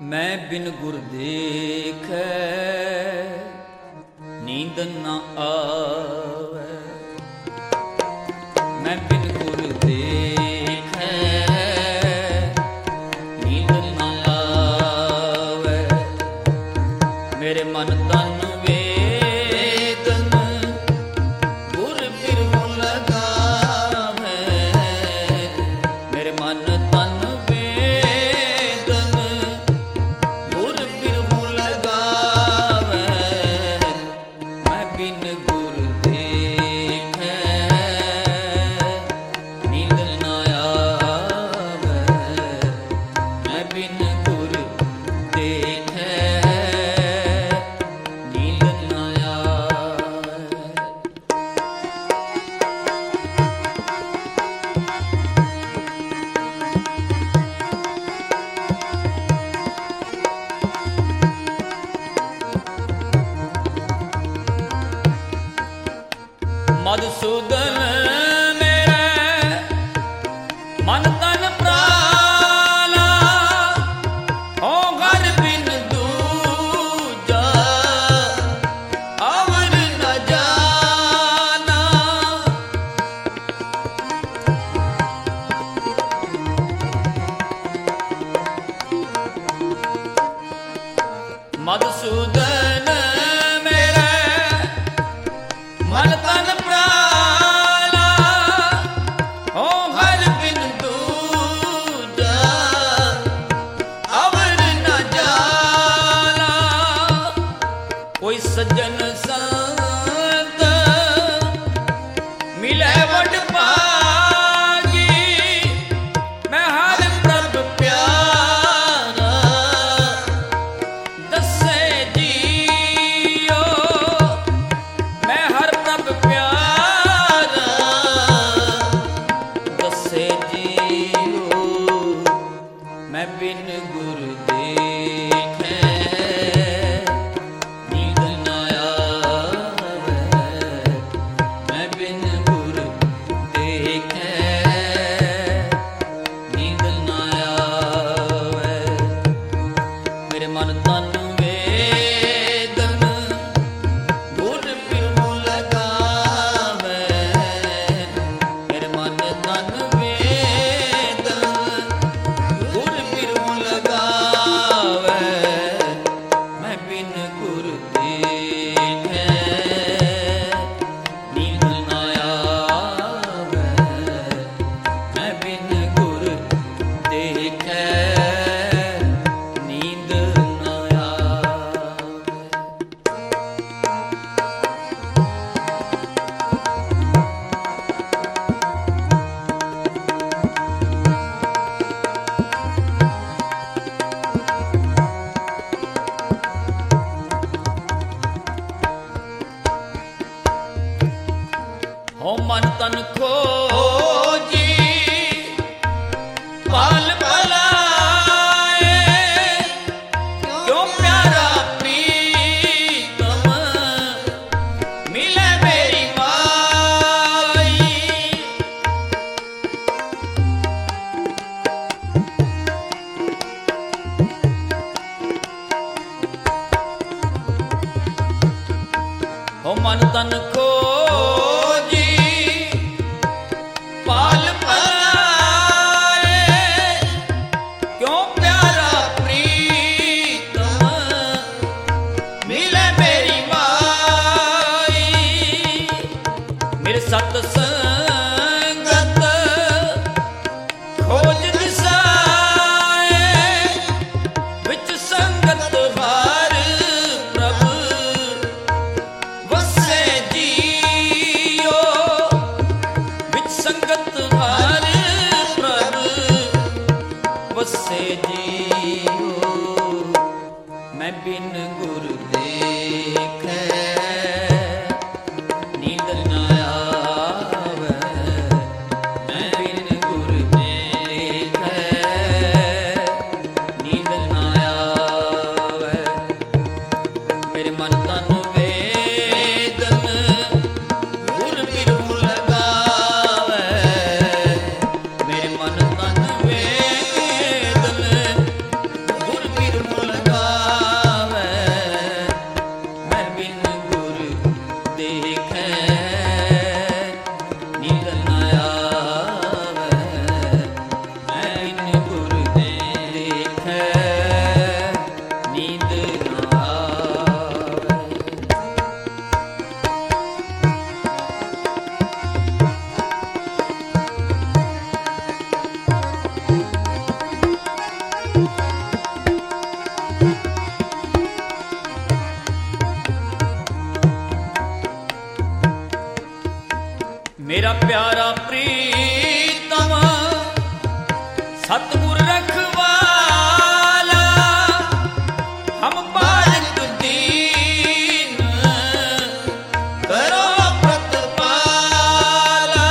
मैं बिन गुर देखे नींद न आवे। मैं बिन गुर देखे नींद न आवे। मेरे मन तन वेदन गुर बिरहु लगावे। मेरे मन तन मधुसूदन मेरे मन तन प्राला हो घर बिन दूजा अवर न जाना। मधुसूदन मेरे मन तन प्राला हो घर बिन दूजा अवर न जाना। कोई सज्जन संत मिले वड पागी। मैं हर प्रभ प्यारा दसे जियो। मैं हर प्रभ प्यारा दसे जियो। मैं बिन गुर देखे नींद न आवे। मैं बिन गुर देखे नींद न आवे। मेरे मन तन वेदन गुर बिरहु लगावे। मेरे मन तन वेदन गुर बिरहु लगावे। मैं बिन गुर देखे नींद न आवे। मैं बिन गुर देखे नींद न आवे। हो मन तन खोजी पाल पलाए। क्यों प्यारा प्रीतम मिले मेरी माई। हो मन तन खोजी पाल पलाए। क्यों प्यारा प्रीतम मिले मेरी माई। मेरे सत्संगत खोज दिसाए। विच संगत हर प्रभ वसे जियो। विच संगत हर प्रभ वसे जियो। मैं बिन गुर देखे नींद न आवे। देखे नींद न आवे, मैं बिन गुर देखे नींद न आवे। मेरा प्यारा प्रीतम सतगुर रखवाला, हम बालक दीन करो प्रतिपाला।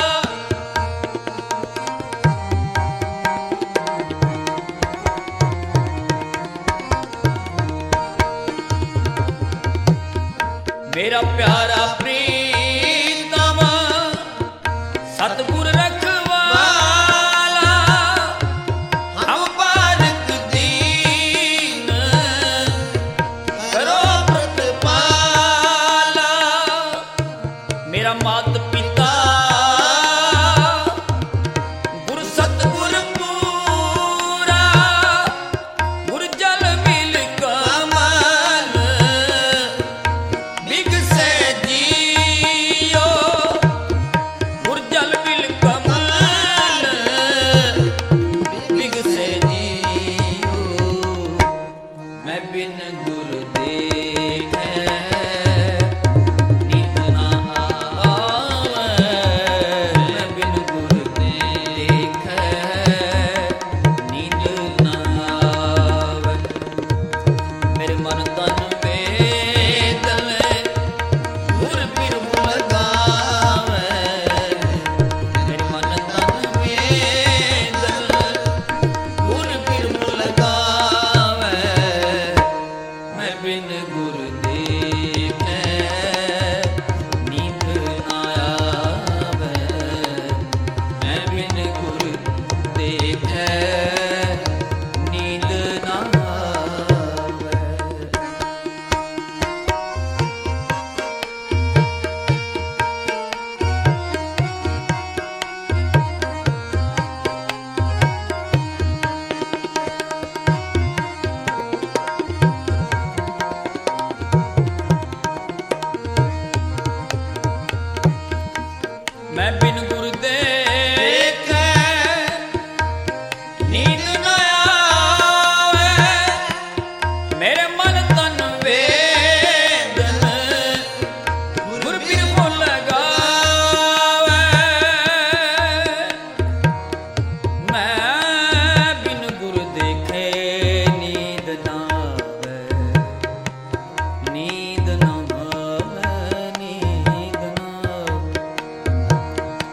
मेरा प्यारा प्रीतम सतगुर रखवाला, हम बालक दीन करो प्रतिपाला। मेरा मात पिता गुर सतगुर पूरा, गुर जल मिल कमल बिगसे जियो, गुर जल मिल कमल बिगसे जियो। मैं बिन गुर देखे नींद न आवे, मैं बिन गुर देखे नींद न आवे। मेरे मन तन वेद में गुर बिरु लगावे, मेरे मन तन वेद गुर बिरु लगावे। मैं बिन गुर देखे नींद न आवे, मैं बिन गुर देखे नींद न आवे। मैं बिन गुर देखे नींद न आवे, मेरे मन तन वेद गुर बिरु लगावे। मैं बिन गुर देखे नींद न आवे, नींद न आवे, नींद न आवे।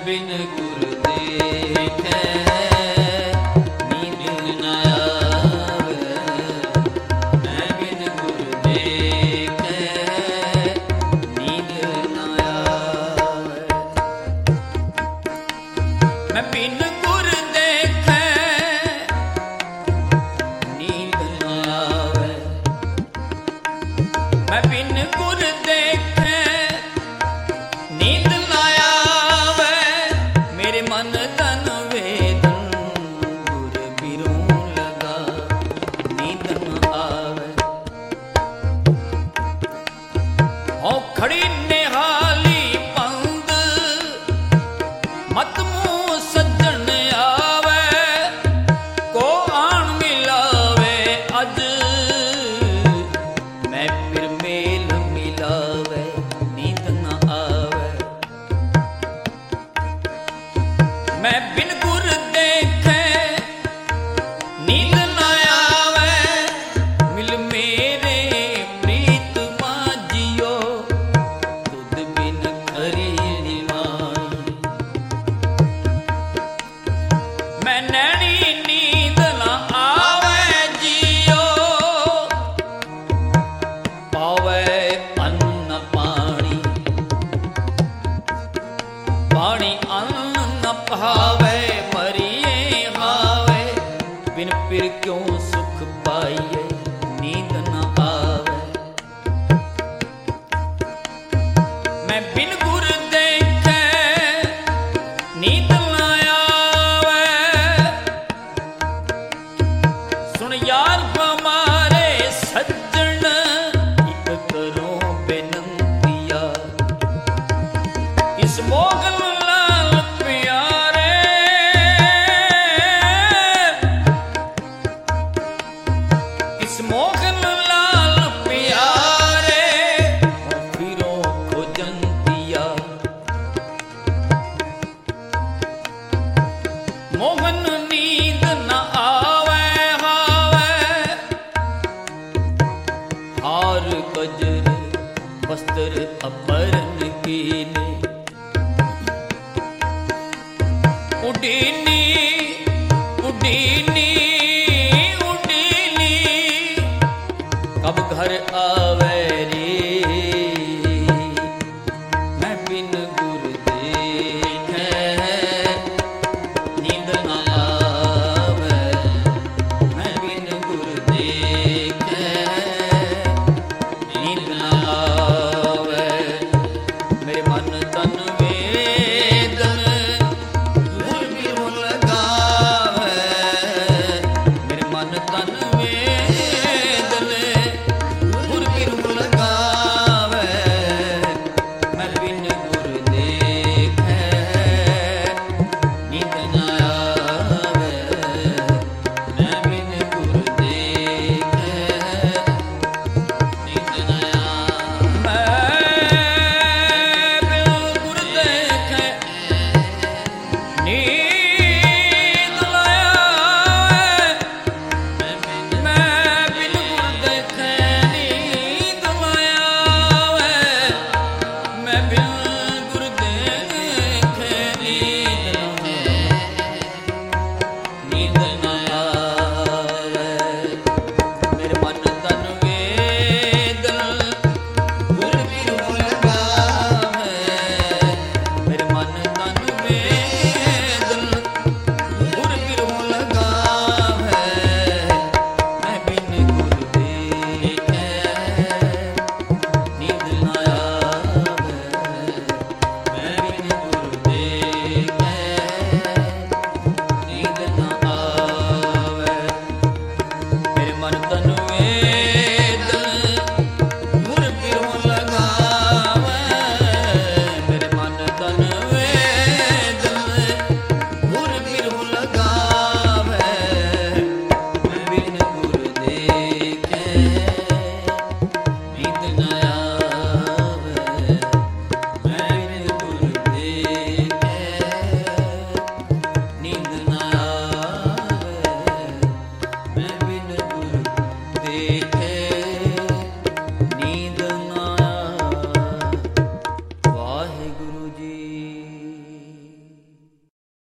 बिन गुर देखे नींद न आवे, मैं बिन गुर देखे नींद न आवे। मैं बिन गुर देखे नींद न आवे, मैं बिन गुर देखे नींद न आवे। मेरे मन तन वेदन गुर बिरों लगा नींद न आवे। हो खड़ी निहाली पंद मत मुँह सज्जन आवे, को आन मिलावे अज मैं फिर मेल मिलावे नींद न आवे। मैं बिन गुर देखे नींद न आवे, मिल मेरे प्रीत माजियो तुद बिन खरी निवाई। मैं नैनी नींद न आवे जियो, पावे अन्न पानी, पानी अन्न न पावे मरिए हावे। बिन पिर क्यों सुख पाइए नींद न आवे। मैं बिन गुर देखे नींद न आवे। सुन यार हमारे सज्जन एक करो बेनंतिया, इस मोगल लाल प्यारे, इस मोगल लाल प्यारे फिरो खोजंतिया। मोहन नींद न आवे हावे, हार गजर वस्त्र अपरन कीने। उडीनी उडीनी उडीनी कब घर आ